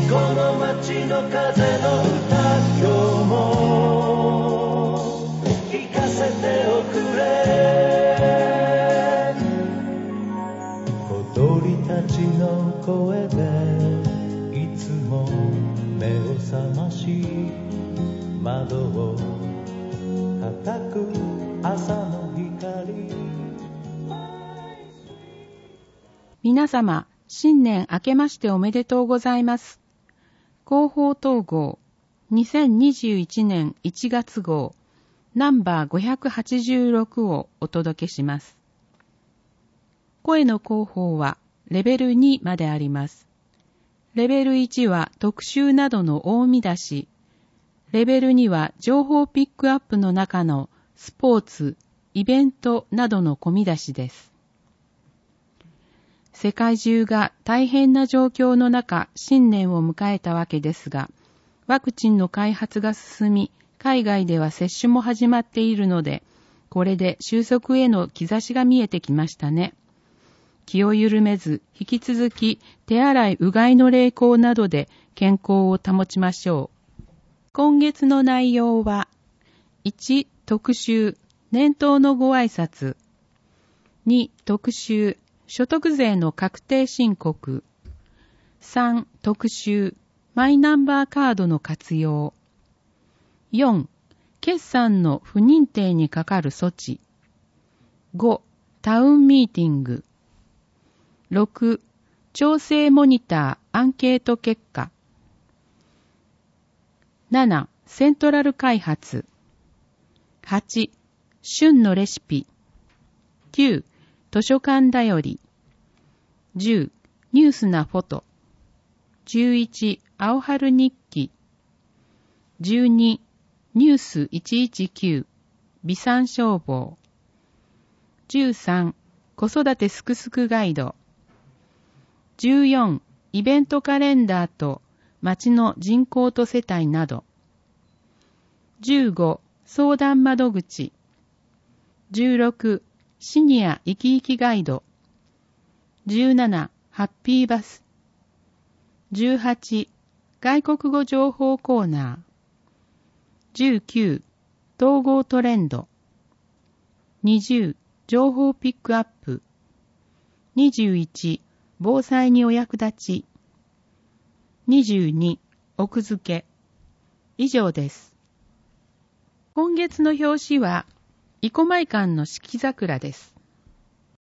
この街の風の歌、今日も聞かせておくれ。小鳥たちの声でいつも目を覚まし、窓を叩く朝の光。 皆様、新年明けましておめでとうございます。広報統合2021年1月号ナンバー586をお届けします。声の広報はレベル2まであります。レベル1は特集などの大見出し、レベル2は情報ピックアップの中のスポーツ、イベントなどの込み出しです。世界中が大変な状況の中、新年を迎えたわけですが、ワクチンの開発が進み、海外では接種も始まっているので、これで収束への兆しが見えてきましたね。気を緩めず、引き続き手洗い、うがいの励行などで健康を保ちましょう。今月の内容は、1、特集、年頭のご挨拶。2、特集、所得税の確定申告。3、特集、マイナンバーカードの活用。4、決算の不認定にかかる措置。5、タウンミーティング。6、調整モニターアンケート結果。7、セントラル開発。8、旬のレシピ。9、図書館だより。10、ニュースなフォト。11、青春日記。12、ニュース119、微産消防。13、子育てすくすくガイド。14、イベントカレンダーと町の人口と世帯など。15、相談窓口。16、シニア生き生きガイド。17、ハッピーバス。18、外国語情報コーナー。19、統合トレンド。20、情報ピックアップ。21、防災にお役立ち。22、奥付け。以上です。今月の表紙は、生駒館の四季桜です。